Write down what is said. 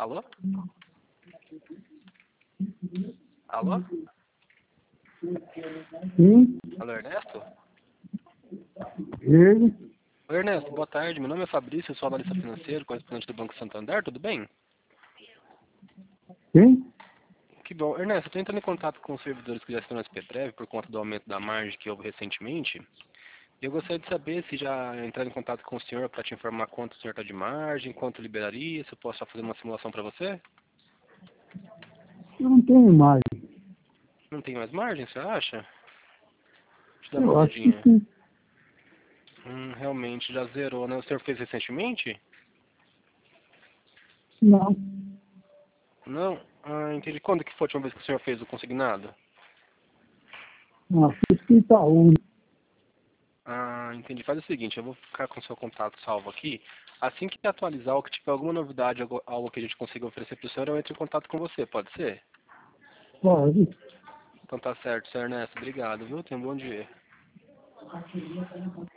Alô? Alô? Sim, Alô, Ernesto? ele, Oi, Ernesto, boa tarde. Meu nome é Fabrício, eu sou analista financeiro, correspondente do Banco Santander, tudo bem? sim, Que bom. Ernesto, eu estou entrando em contato com os servidores que já estão no SPTrev por conta do aumento da margem que houve recentemente. E eu gostaria de saber se já entraram em contato com o senhor para te informar quanto o senhor está de margem, quanto liberaria, se eu posso fazer uma simulação para você. eu não tenho mais. Não tem mais margem, você acha? Deixa eu dar uma Eu acho que olhadinha. sim. Realmente, já zerou, né? O senhor fez recentemente? Não, Não? Ah, entendi. Quando que foi a última vez que o senhor fez o consignado? não, fiz que Itaú. Ah, entendi. Faz o seguinte, eu vou ficar com o seu contato salvo aqui. Assim que atualizar ou que tiver alguma novidade, algo que a gente consiga oferecer para o senhor, eu entro em contato com você, pode ser? Pode. Então tá certo, senhor Ernesto. Obrigado, viu? Tenha um bom dia.